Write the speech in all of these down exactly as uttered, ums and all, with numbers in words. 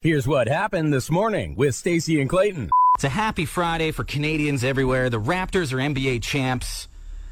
Here's what happened this morning with Stacey and Clayton. It's a happy Friday for Canadians everywhere. The Raptors are N B A champs.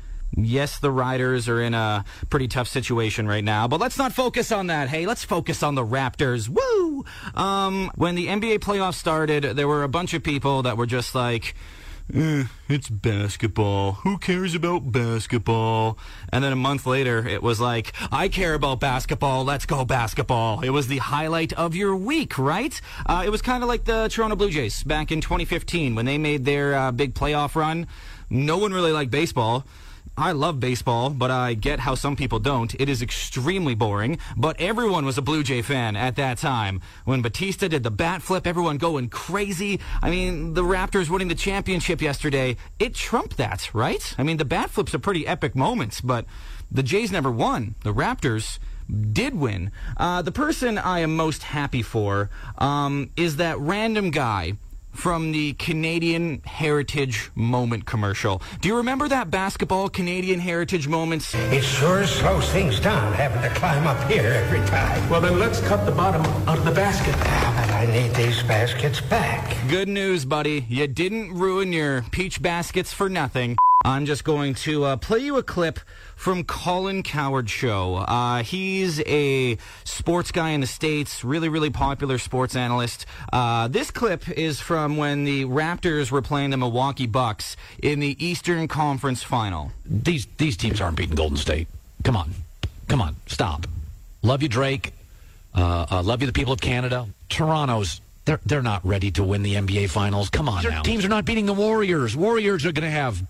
Yes, the Riders are in a pretty tough situation right now, but let's not focus on that. Hey, let's focus on the Raptors. Woo! Um, when the N B A playoffs started, there were a bunch of people that were just like, eh, it's basketball. Who cares about basketball? And then a month later, it was like, I care about basketball. Let's go basketball. It was the highlight of your week, right? Uh, it was kind of like the Toronto Blue Jays back in twenty fifteen when they made their uh, big playoff run. No one really liked baseball. I love baseball, but I get how some people don't. It is extremely boring, but everyone was a Blue Jay fan at that time. When Batista did the bat flip, everyone going crazy. I mean, the Raptors winning the championship yesterday, it trumped that, right? I mean, the bat flips are pretty epic moments, but the Jays never won. The Raptors did win. Uh, the person I am most happy for um, is that random guy from the Canadian Heritage Moment commercial. Do you remember that basketball Canadian Heritage Moments? It sure slows things down having to climb up here every time. Well, then let's cut the bottom out of the basket. Ah, but I need these baskets back. Good news, buddy. You didn't ruin your peach baskets for nothing. I'm just going to uh, play you a clip from Colin Cowherd Show. Uh, he's a sports guy in the States, really, really popular sports analyst. Uh, this clip is from when the Raptors were playing the Milwaukee Bucks in the Eastern Conference Final. These these teams aren't beating Golden State. Come on. Come on. Stop. Love you, Drake. Uh, uh, love you, the people of Canada. Toronto's, they're, they're not ready to win the N B A Finals. Come on now. Teams are not beating the Warriors. Warriors are going to have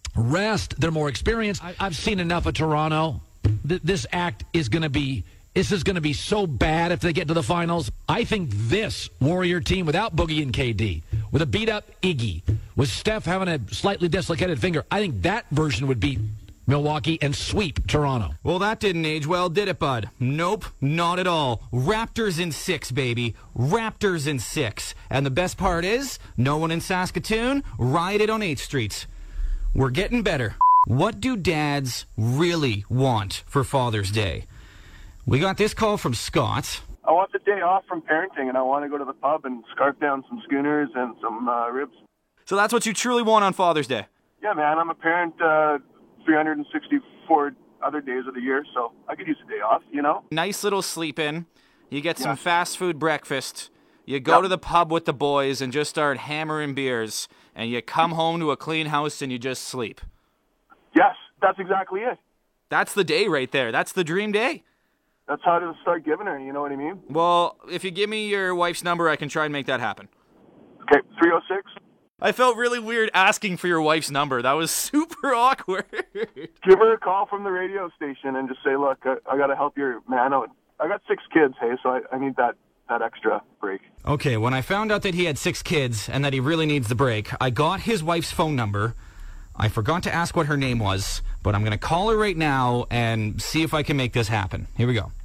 rest. They're more experienced. I, I've seen enough of Toronto. Th- this act is going to be, this is going to be so bad if they get to the finals. I think this Warrior team without Boogie and K D, with a beat-up Iggy, with Steph having a slightly dislocated finger, I think that version would beat Milwaukee and sweep Toronto. Well, that didn't age well, did it, bud? Nope, not at all. Raptors in six, baby. Raptors in six. And the best part is, no one in Saskatoon rioted on eighth Street. We're getting better. What do dads really want for Father's Day? We got this call from Scott. I want the day off from parenting, and I want to go to the pub and scarf down some schooners and some uh, ribs. So that's what you truly want on Father's Day? Yeah, man. I'm a parent uh, three hundred sixty-four other days of the year, so I could use a day off, you know? Nice little sleep in. You get some Yeah. fast food breakfast. You go Yep. to the pub with the boys and just start hammering beers. And you come home to a clean house and you just sleep. Yes, that's exactly it. That's the day right there. That's the dream day. That's how to start giving her, you know what I mean? Well, if you give me your wife's number, I can try and make that happen. Okay, three oh six. I felt really weird asking for your wife's number. That was super awkward. Give her a call from the radio station and just say, look, I, I got to help your man out. I got six kids, hey, so I, I need that, that extra break. Okay, when I found out that he had six kids and that he really needs the break, I got his wife's phone number. I forgot to ask what her name was, but I'm going to call her right now and see if I can make this happen. Here we go.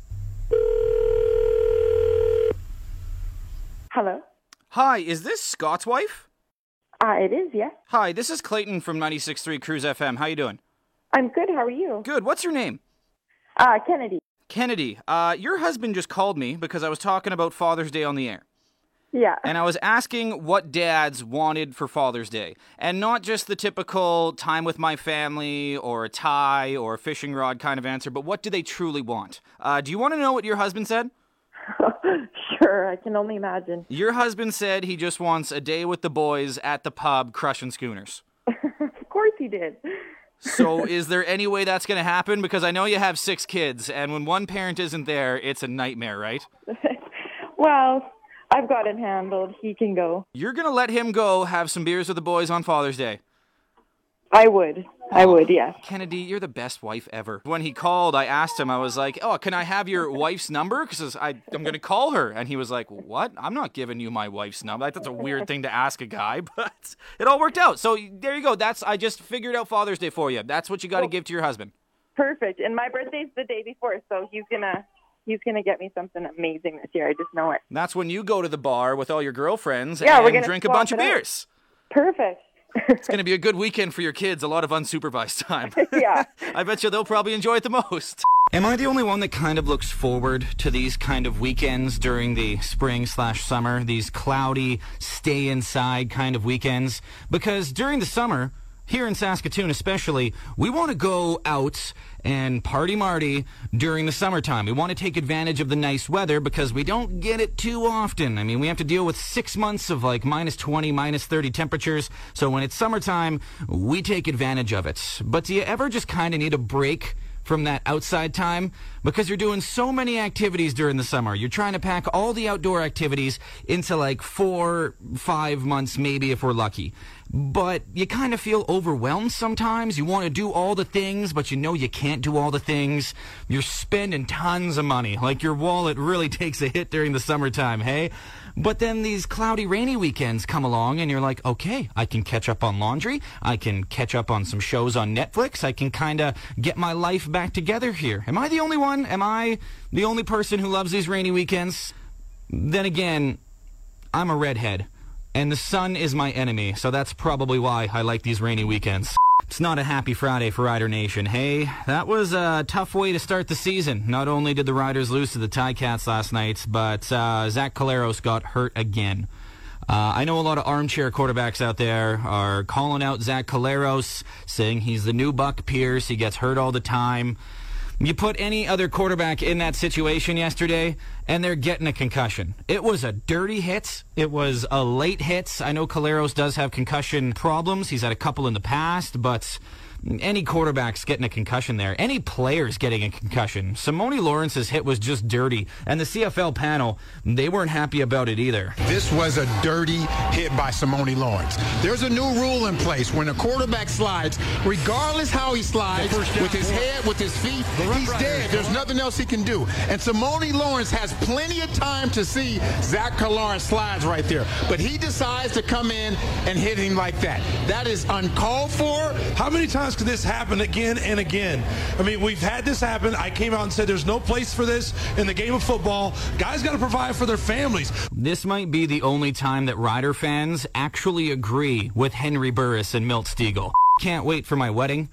Hello. Hi, is this Scott's wife? Uh, it is, yes. Hi, this is Clayton from ninety-six point three Cruise F M. How you doing? I'm good. How are you? Good. What's your name? Uh, Kennedy. Kennedy. Uh, your husband just called me because I was talking about Father's Day on the air. Yeah. And I was asking what dads wanted for Father's Day. And not just the typical time with my family or a tie or a fishing rod kind of answer, but what do they truly want? Uh, do you want to know what your husband said? Sure, I can only imagine. Your husband said he just wants a day with the boys at the pub crushing schooners. Of course he did. So is there any way that's going to happen? Because I know you have six kids, and when one parent isn't there, it's a nightmare, right? Well, I've got it handled. He can go. You're going to let him go have some beers with the boys on Father's Day? I would. I would, yes. Kennedy, you're the best wife ever. When he called, I asked him, I was like, oh, can I have your wife's number? Because I'm going to call her. And he was like, what? I'm not giving you my wife's number. That's a weird thing to ask a guy, but it all worked out. So there you go. That's I just figured out Father's Day for you. That's what you got to Oh. give to your husband. Perfect. And my birthday's the day before, so he's gonna he's gonna get me something amazing this year. I just know it. That's when you go to the bar with all your girlfriends Yeah, we're and gonna drink a swap bunch of it out. beers. Perfect. It's going to be a good weekend for your kids. A lot of unsupervised time. Yeah. I bet you they'll probably enjoy it the most. Am I the only one that kind of looks forward to these kind of weekends during the spring slash summer, these cloudy, stay inside kind of weekends? Because during the summer, here in Saskatoon especially, we want to go out and party Marty during the summertime. We want to take advantage of the nice weather because we don't get it too often. I mean, we have to deal with six months of like minus twenty, minus thirty temperatures. So when it's summertime, we take advantage of it. But do you ever just kind of need a break from that outside time? Because you're doing so many activities during the summer. You're trying to pack all the outdoor activities into like four, five months maybe if we're lucky. But you kind of feel overwhelmed sometimes. You want to do all the things, but you know you can't do all the things. You're spending tons of money. Like your wallet really takes a hit during the summertime, hey? But then these cloudy, rainy weekends come along and you're like, okay, I can catch up on laundry. I can catch up on some shows on Netflix. I can kind of get my life back together here. Am I the only one? Am I the only person who loves these rainy weekends? Then again, I'm a redhead, and the sun is my enemy, so that's probably why I like these rainy weekends. It's not a happy Friday for Rider Nation. Hey, that was a tough way to start the season. Not only did the Riders lose to the Ticats last night, but uh, Zach Collaros got hurt again. Uh, I know a lot of armchair quarterbacks out there are calling out Zach Collaros, saying he's the new Buck Pierce, he gets hurt all the time. You put any other quarterback in that situation yesterday, and they're getting a concussion. It was a dirty hit. It was a late hit. I know Collaros does have concussion problems. He's had a couple in the past, but any quarterback's getting a concussion there. Any player's getting a concussion. Simone Lawrence's hit was just dirty, and the C F L panel, they weren't happy about it either. This was a dirty hit by Simone Lawrence. There's a new rule in place. When a quarterback slides, regardless how he slides, with his head, with his feet, he's dead. There's nothing else he can do. And Simone Lawrence has plenty of time to see Zach Collaros slides right there. But he decides to come in and hit him like that. That is uncalled for. How many times could this happen again and again? I mean, we've had this happen. I came out and said there's no place for this in the game of football. Guys got to provide for their families. This might be the only time that Rider fans actually agree with Henry Burris and Milt Stegall. Can't wait for my wedding.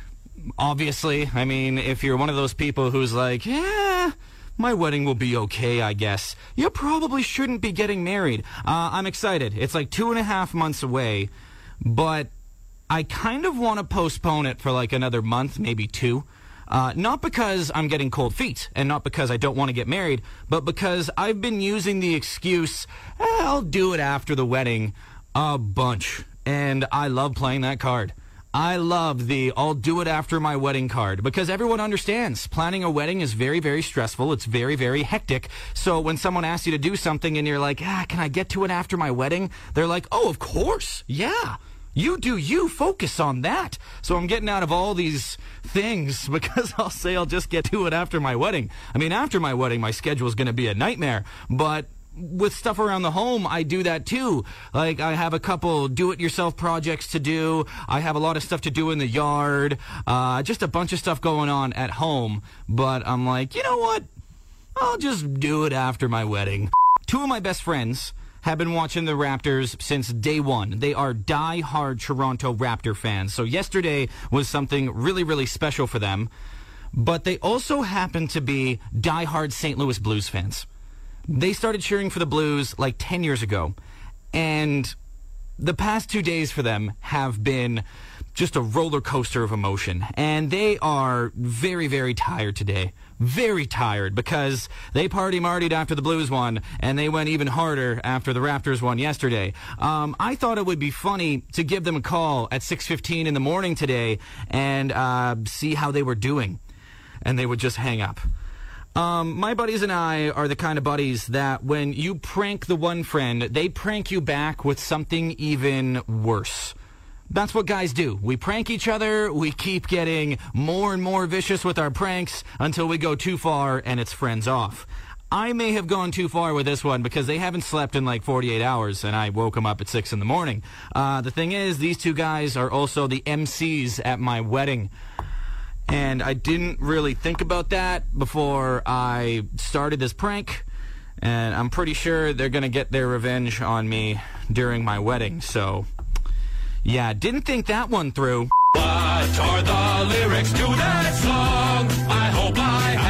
Obviously, I mean, if you're one of those people who's like, yeah, my wedding will be okay, I guess, you probably shouldn't be getting married. Uh, I'm excited. It's like two and a half months away, but I kind of want to postpone it for like another month, maybe two. Uh, not because I'm getting cold feet and not because I don't want to get married, but because I've been using the excuse, eh, I'll do it after the wedding a bunch. And I love playing that card. I love the I'll do it after my wedding card because everyone understands planning a wedding is very, very stressful. It's very, very hectic. So when someone asks you to do something and you're like, ah, can I get to it after my wedding? They're like, oh, of course. Yeah. You do you. Focus on that. So I'm getting out of all these things because I'll say I'll just get to it after my wedding. I mean, after my wedding, my schedule is going to be a nightmare. But with stuff around the home, I do that too. Like, I have a couple do-it-yourself projects to do. I have a lot of stuff to do in the yard. Uh, just a bunch of stuff going on at home. But I'm like, you know what? I'll just do it after my wedding. Two of my best friends have been watching the Raptors since day one. They are die-hard Toronto Raptor fans. So yesterday was something really, really special for them. But they also happen to be die-hard Saint Louis Blues fans. They started cheering for the Blues like ten years ago. And the past two days for them have been just a roller coaster of emotion. And they are very, very tired today. Very tired because they party-martied after the Blues won, and they went even harder after the Raptors won yesterday. Um, I thought it would be funny to give them a call at six fifteen in the morning today and uh, see how they were doing. And they would just hang up. Um, my buddies and I are the kind of buddies that when you prank the one friend, they prank you back with something even worse. That's what guys do. We prank each other, we keep getting more and more vicious with our pranks until we go too far and it's friends off. I may have gone too far with this one because they haven't slept in like forty-eight hours and I woke them up at six in the morning. Uh, the thing is, these two guys are also the M Cs at my wedding. And I didn't really think about that before I started this prank. And I'm pretty sure they're going to get their revenge on me during my wedding. So, yeah, didn't think that one through. What are the lyrics to that song? I hope I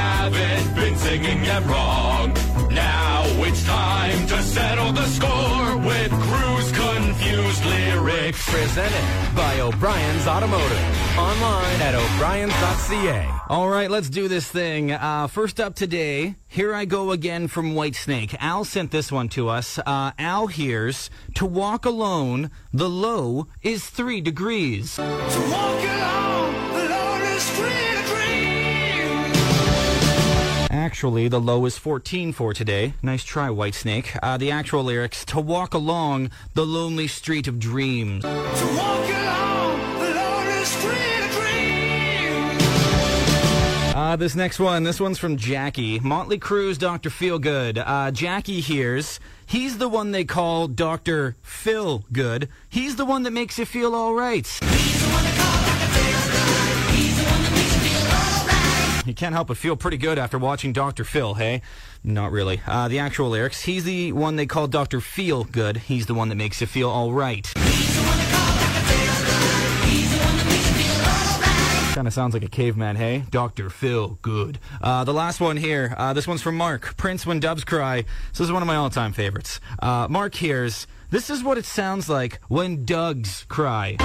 singing yet wrong. Now it's time to settle the score with Crew's Confused Lyrics. Presented by O'Brien's Automotive. Online at o'briens dot c a. All right, let's do this thing. Uh, first up today, Here I Go Again from Whitesnake. Al sent this one to us. Uh, Al hears, to walk alone, the low is three degrees. To walk alone, the low is three degrees. Actually, the low is fourteen for today. Nice try, Whitesnake. Uh, the actual lyrics, to walk along the lonely street of dreams. To walk along, the low is three degrees. Uh, this next one, this one's from Jackie. Motley Crue's Doctor Feelgood. Uh, Jackie hears, he's the one they call Doctor Phil Good. He's the one that makes you feel all right. He's the one they call Doctor Phil Good. He's the one that makes you feel all right. You can't help but feel pretty good after watching Doctor Phil, hey? Not really. Uh, the actual lyrics, he's the one they call Doctor Feel Good. He's the one that makes you feel all right. He's the one they call Doctor Phil Good. He's the one that makes you feel all right. Kind of sounds like a caveman, hey? Doctor Phil Good. Uh, the last one here, uh, this one's from Mark. Prince, When Doves Cry. This is one of my all-time favorites. Uh, Mark hears, this is what it sounds like when Dougs cry.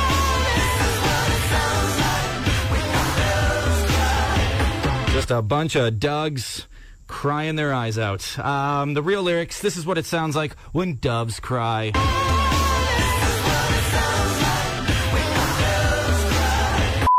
Just a bunch of Dougs crying their eyes out. Um, the real lyrics, this is what it sounds like when doves cry.